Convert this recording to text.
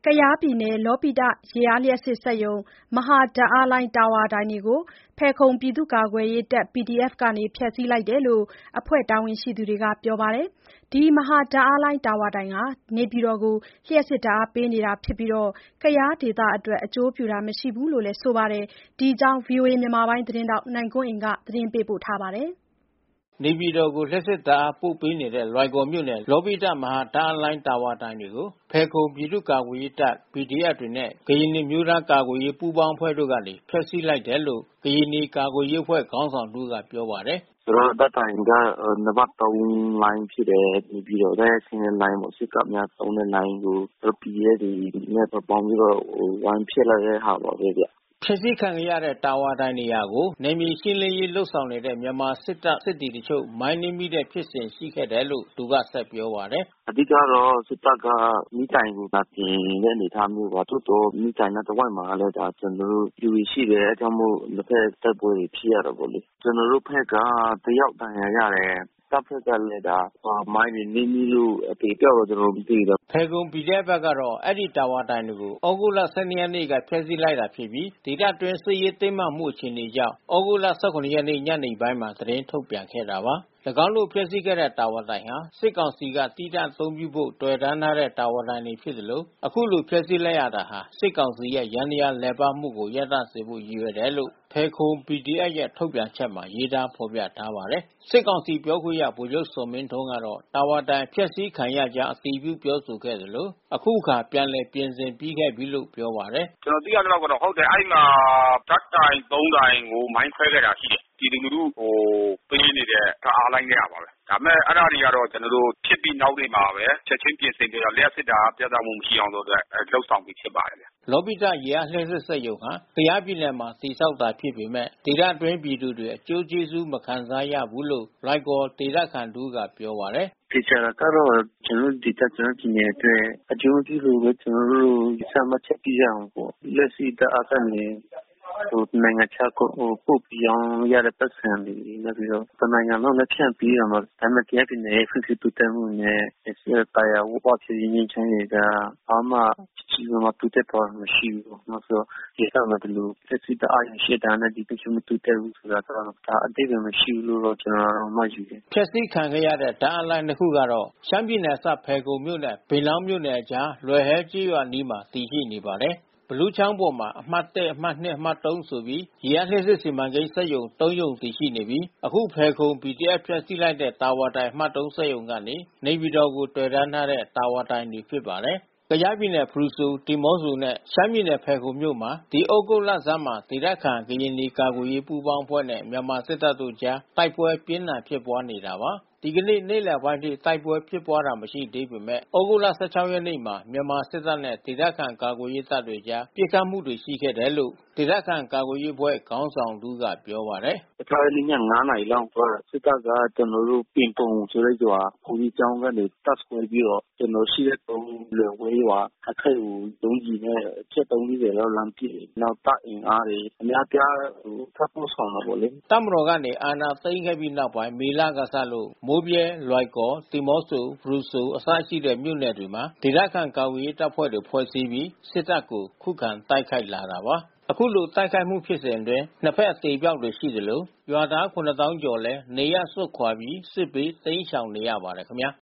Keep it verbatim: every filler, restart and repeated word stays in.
ကယားပြည်နယ် လောပိတ ရေအားလျှပ်စစ်စက်ရုံ မဟာဓာတ်အားလိုင်းတာဝါတိုင်တွေကို ဖယ်ခုံပြည်သူ့ကာကွယ်ရေးတပ် ပီဒီအက်ဖ် က ဖျက်ဆီးလိုက်တယ်လို့ အဖွဲ့တာဝန်ရှိသူတွေကပြောပါတယ်။ ဒီမဟာဓာတ်အားလိုင်းတာဝါတိုင်ဟာ နေပြည်တော်ကို လျှပ်စစ်ဓာတ်အားပေးနေတာဖြစ်ပြီး ကယားဒေသအတွက် အကျိုးပြုတာမရှိဘူးလို့လည်းဆိုပါတယ်။ ဒီအကြောင်း ဗွီအိုအေသတင်းထောက်နိုင်ကွန်းအိန်ကနေ သတင်းပေးပို့ထားပါတယ်။နေပြည်တော်ကို လျှပ်စစ်ဓာတ်အားပို့ပေးနေတဲ့ လွိုင်ကော်မြို့နယ် လောပိတ မဟာဓာတ်အားလိုင်းတာဝါတိုင်တွေကို ဖယ်ခုံပြည်သူ့ကာကွယ်ရေးတပ် ပီဒီအက်ဖ် တွေနဲ့ ကရင်နီအမျိုးသားကာကွယ်ရေးပူးပေါင်းအဖွဲ့တို့ကနေ ဖျက်ဆီးလိုက်တယ်လို့ ကရင်နီကာကွယ်ရေးအဖွဲ့ခေါင်းဆောင်တဦးကပြောပါတယ်။ "ဆိုတော့ဓါတ်တိုင်က နံပါတ် သုံး လိုင်းဖြစ်တယ်။ နေပြည်တော်ထဲဆင်းတဲ့လိုင်းပေါ့။ စစ်တပ်များသုံးတဲ့လိုင်းကို ပီဒီအက်ဖ် တွေနဲ့ပေါင်းပြီးတော့ ဝိုင်းဖျက်လိုက်တဲ့ဟာပါပဲဗျ။ " ဖျက်ဆီးခံခဲ့ရတဲ့တာဝါတိုင်နေရာကို နယ်မြေရှင်းလင်းရေးလုပ်ဆောင်နေတဲ့ မြန်မာစစ်တပ် စစ်သည်တချို့ မိုင်းနင်းမိတဲ့ဖြစ်စဉ်ရှိခဲ့တယ်လို့ သူကဆက်ပြောပါတယ်။ "အဓိကတော့စစ်တပ်ကမီးတိုင်ကိုလာပြင်တဲ့အနေအထားမျိုးပါ။ သို့သော်မီးတိုင်နားတဝိုက်မှာလည်း ကျွန်တော်တို့ပျူတွေရှိတယ်။ အဲဒါကြောင့်မို့နှစ်ဖက်တိုက်ပွဲတွေဖြစ်ရတာပေါ့လေ။ ကျွန်တော်တို့ဘက်ကတယောက်ဒဏ်ရာရတယ်။ တပ်ဘက်ကလည်းမိုင်းတွေနင်းမိလို့အသေအပျောက်တော့ကျွန်တော်တို့မသိဘူး။" ဖယ်ခုံ ပီဒီအက်ဖ် ဘက်ကတော့ အဲဒီတာဝါတိုင်တွေကို သြဂုတ်လ ၁၂ ရက်နေ့က ဖျက်ဆီးလိုက်တာဖြစ်ပြီး ဒေသတွင်းစစ်ရေးတင်းမာမှုအခြေအနေကြောင့် သြဂုတ်လ ၁၇ ရက်နေ့ညနေပိုင်းမှာ သတင်းထုတ်ပြန်ခဲ့တာပါ။ ၎င်းတို့ဖျက်ဆီးခဲ့တဲ့တာဝါတိုင်ဟာ စစ်ကောင်စီက သီးသန့်အသုံးပြုဖို့ သွယ်တန်းထားတဲ့တာဝါတိုင်တွေဖြစ်သလို အခုလိုဖျက်ဆီးလိုက်ရတာဟာ စစ်ကောင်စီရဲ့ ယန္တရားလည်ပတ်မှုကို ရပ်တန့်စေဖို့ ရည်ရွယ်တယ်လို့ ဖယ်ခုံ ပီဒီအက်ဖ် ရဲ့ ထုတ်ပြန်ချက်မှာ ရေးသားဖော်ပြထားပါတယ်။ စစ်ကောင်စီပြောခွင့်ရဗိုလ်ချုပ်ဇော်မင်းထွန်းကတော့ တာဝါတိုင်အဖျက်ဆီးခံရကြောင်း အတည်ပြုပြောဆိုခဲ့သလို အခုအခါပြန်လည်ပြင်ဆင်ပြီးခဲ့ပြီလို့ပြောပါတယ်။ "ကျွန်တော်သိရသလောက်ကတော့ဟုတ်တယ်။ အဲဒီမှာဓါတ်တိုင် သုံး တိုင်ကိုမိုင်းခွဲခဲ့တာရှိတယ်။ ပြည်သူလူထုကိုပေးနေတဲ့ဓါတ်အားလိုင်းထဲကပါပဲ။ ဒါပေမဲ့အဲတာတွေကတော့ကျွန်တော်တို့ဖြစ်ပြီးနောက်နေ့မှာပဲ ချက်ချင်းပြင်ဆင်ပြီးတော့ လျှပ်စစ်ဓါတ်အားပြတ်တောက်မှုမရှိအောင်အတွက်လုပ်ဆောင်ပြီးဖြစ်ပါတယ်ဗျ။ " လောပိတရေအားလျှပ်စစ်စက်ရုံဟာ ကယားပြည်နယ်မှာတည်ဆောက်တာဖြစ်ပေမဲ့ ဒေသအတွင်းပြည်သူတွေ အကျိုးကျေးဇူးမခံစားရဘူးလို့ လွိုင်ကော်ဒေသခံတဦးကပြောပါတယ်။ "သေချာတာကတော့ကျွန်တော်တို့ဒေသကျွန်တော်တို့ပြည်နယ်အတွက်အကျိုးပြုလို့ဘဲကျွန်တော်တို့ယူဆမှတ်ချက်ပြုရမှာပေါ့။ လျှပ်စစ်ဓါတ်အားကနေနိုင်ငံခြားကိုပို့ပြီးရောင်းရတဲ့ပိုက်ဆံတွေ။ နောက်ပြီးတော့တနိုင်ငံလုံးလည်းဖြန့်ဖြူးတာပေါ့။ ဒါပေမဲ့ကယားပြည်နယ်ရဲ့ဖွံ့ဖြိုးတိုးတက်မှုနဲ့သာယာဝပြောငြိမ်းချမ်းရေးက ဘာမှကြီးကြီးမားမားတိုးတက်သွားတာမရှိဘူး။ နောက်ဆိုဒေသမှာဒီလိုလျှပ်စစ်ဓါတ်အားရုံရှိတာနဲ့ဖွံ့ဖြိုးမှုတိုးတက်ဘူးဆိုတာကတော့ ဒါအဓိပ္ပါယ်မရှိဘူးလို့ကျွန်တော်တော့မှတ်ယူတယ်။" ဖျက်ဆီးခံခဲ့ရတဲ့ဓါတ်အားလိုင်း နှစ် ခုကတော့ ရှမ်းပြည်နယ်အစပ်ဖယ်ခုံမြို့နဲ့ ပင်လောင်းမြို့နယ်အကြား လွယ်ဟဲကျေးရွာအနီးမှာ တည်ရှိနေပါတယ်။ ဘီလူးချောင်းပေါ်မှာ အမှတ် အမှတ် အမှတ် ဆိုပြီး ရေအားလျှပ်စစ်စီမံကိန်းစက်ရုံ သုံး ရုံတည်ရှိနေပြီး အခုဖယ်ခုံ ပီဒီအက်ဖ် ဖျက်ဆီးလိုက်တဲ့တာဝါတိုင်အမှတ် စက်ရုံကနေ နေပြည်တော်ကိုသွယ်တန်းထားတဲ့တာဝါတိုင်တွေဖြစ်ပါတယ်။ ကယားပြည်နယ်ဖရူဆို ဒီမော့ဆိုနဲ့ ရှမ်းပြည်နယ်ဖယ်ခုံမြို့မှာ ဒီသြဂုတ်လဆန်းမှာ ဒေသခံကရင်နီကာကွယ်ရေးပူးပေါင်းအဖွဲ့နဲ့ မြန်မာစစ်တပ်တို့အကြား တိုက်ပွဲပြင်းထန်ဖြစ်ပွါးနေတာပါ။ ဒီကနေ့နေ့လယ်ပိုင်းအထိတိုက်ပွဲဖြစ်ပွါးတာမရှိသေးပေမဲ့ သြဂုတ်လ ၁၆ ရက်နေ့မှာ မြန်မာစစ်တပ်နဲ့ ဒေသခံကာကွယ်ရေးတပ်တွေအကြား ပစ်ခတ်မှုတွေရှိခဲ့တယ်လို့ ဒေသခံကာကွယ်ရေးအဖွဲ့ခေါင်းဆောင်တဦးကပြောပါတယ်။ "၁၆ ရက်နေ့ည ငါး နာရီလောက်မှာစစ်တပ်ကကျွန်တော်တို့ပင်ပုံဆိုတဲ့ရွာဘုန်းကြီးကျောင်းကနေတပ်စွဲပြီးတော့ ကျွန်တော်ရှိတဲ့လွယ်ဝဲရွာအထိပ်ကိုဒုံးကျည်နဲ့အချက် သုံး လေး လုံးလှမ်းပစ်တယ်။ နောက်တပ်အင်အားတွေအများပြားထပ်ပို့ဆောင်တာပေါ့လေ " တပ်မတော်ကနေအာဏာသိမ်းခဲ့ပြီးနောက်ပိုင်း မေလကစလို့ မိုးဗြဲ လွိုင်ကော် ဒီမော့ဆို ဖရူဆိုအစရှိတဲ့မြို့နယ်တွေမှာ ဒေသခံကာကွယ်ရေးတပ်ဖွဲ့တွေဖွဲ့စည်းပြီး စစ်တပ်ကို ခုခံတိုက်ခိုက်လာတာပါ။ အခုလိုတိုက်ခိုက်မှုဖြစ်စဉ်အတွင်း နှစ်ဖက်အသေအပျောက်တွေရှိသလို ရွာသား ခုနစ်သောင်းကျော်လည်း နေရပ်စွန့်ခွာပြီး စစ်ဘေးတိမ်းရှောင်နေရပါတယ်ခင်ဗျာ